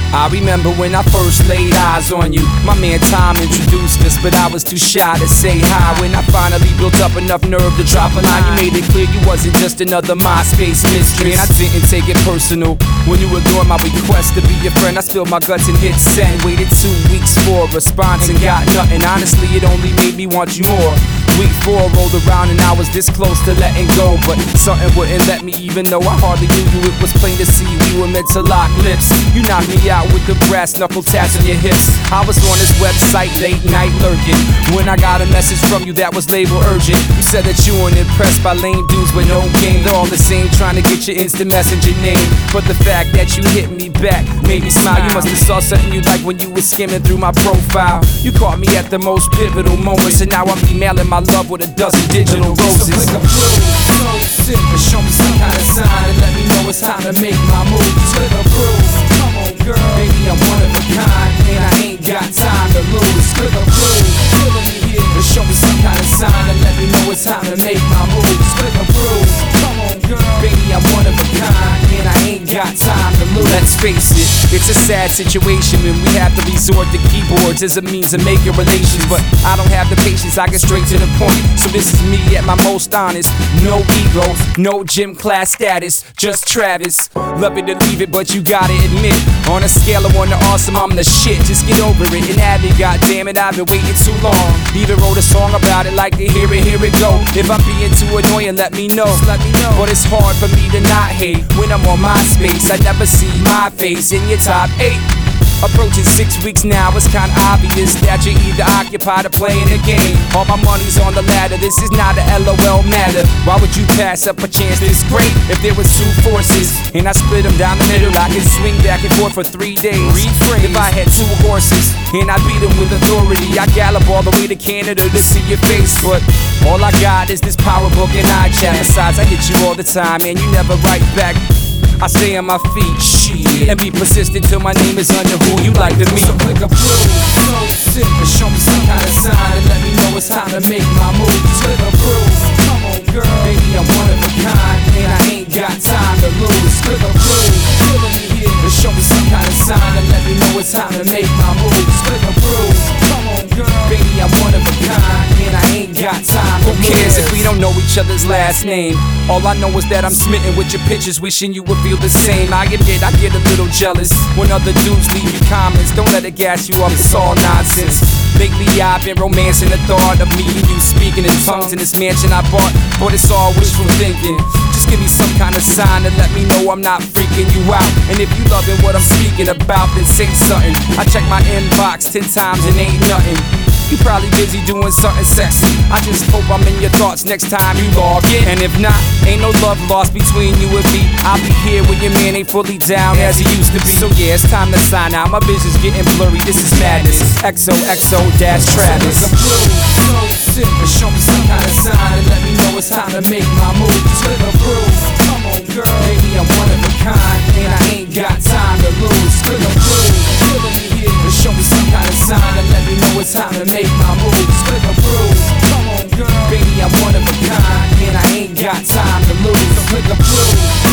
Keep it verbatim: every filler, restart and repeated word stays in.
I remember when I first laid eyes on you. My man Tom introduced us, but I was too shy to say hi. When I finally built up enough nerve to drop a line, you made it clear you wasn't just another MySpace mistress. And I didn't take it personal when you ignored my request to be your friend. I spilled my guts and hit send. Waited two weeks for a response and got nothing. Honestly, it only made me want you more. Week four rolled around and I was this close to letting go, but something wouldn't let me, even though I hardly knew you. It was plain to see we were meant to lock lips. You knocked me out with the brass knuckle tats on your hips. I was on this website late night lurking when I got a message from you that was labeled urgent. You said that you weren't impressed by lame dudes with no game. They're all the same, trying to get your instant messenger name. But the fact that you hit me back made me smile. You must have saw something you liked when you were skimming through my profile. You caught me at the most pivotal moments, and now I'm emailing my love with a dozen digital roses. So click approve, so simple. Show me some kind of sign and let me know it's time to make my move. Click approve, come on girl, baby I'm one of a kind and I ain't got time to lose. Click approve, feeling me here. Show me some kind of sign and let me know it's time to make my move. Click approve, come on girl, baby I'm one of a kind and I ain't got time to lose. Let's face it, it's a sad situation when we have to resort to keyboards as a means of making relations. But I don't have the patience, I get straight to the point. So this is me at my most honest. No ego, no gym class status, just Travis. Love it to leave it, but you gotta admit, on a scale of one to awesome, I'm the shit. Just get over it and have it, goddammit, I've been waiting too long. Even wrote a song about it, like to hear it, here it go. If I'm being too annoying, let me know. Just let me know. But it's hard for me to not hate when I'm on MySpace. I never see my face in your top eight. Approaching six weeks now, it's kinda obvious that you're either occupied or playing a game. All my money's on the ladder, this is not a LOL matter. Why would you pass up a chance this great? If there was two forces and I split them down the middle, I could swing back and forth for three days. Reframe. If I had two horses and I beat them with authority, I gallop all the way to Canada to see your face. But all I got is this power book and iChat. Besides, I hit you all the time and you never write back. I stay on my feet, shit, and be persistent till my name is under who you like to meet. So click approve, so simple. Show me some kind of sign and let me know it's time to make my move. Click approve, come on girl, baby I'm one of a kind and I ain't got time to lose. Click approve, feeling me here. Show me some kind of sign and let me know it's time to make my move. Click approve, come on girl, baby I'm one of a kind and I ain't got time to lose. Who cares if we don't know each other's last name? All I know is that I'm smitten with your pictures, wishing you would feel the same. I admit I get a little jealous when other dudes leave you comments. Don't let it gas you up, it's all nonsense. Lately I've been romancing the thought of me and you speaking in tongues in this mansion I bought, but it's all wishful thinking. Just give me some kind of sign to let me know I'm not freaking you out. And if you loving what I'm speaking about, then say something. I check my inbox ten times and ain't nothing. You probably busy doing something sexy. I just hope I'm in your thoughts next time you log in. And if not, ain't no love lost between you and me. I'll be here when your man ain't fully down as he used to be. So yeah, it's time to sign out. My vision's getting blurry, this is madness. X O X O dash Travis. So so simple. Show me some kind of sign and let me know it's time to make my move. Click approve, come on girl, baby I'm one of a kind and I ain't got time to lose. Click approve, feeling me here. Show me some kind of sign and let me know it's time to make my moves. Click approve, come on girl, baby I'm one of a kind and I ain't got time to lose. So click approve.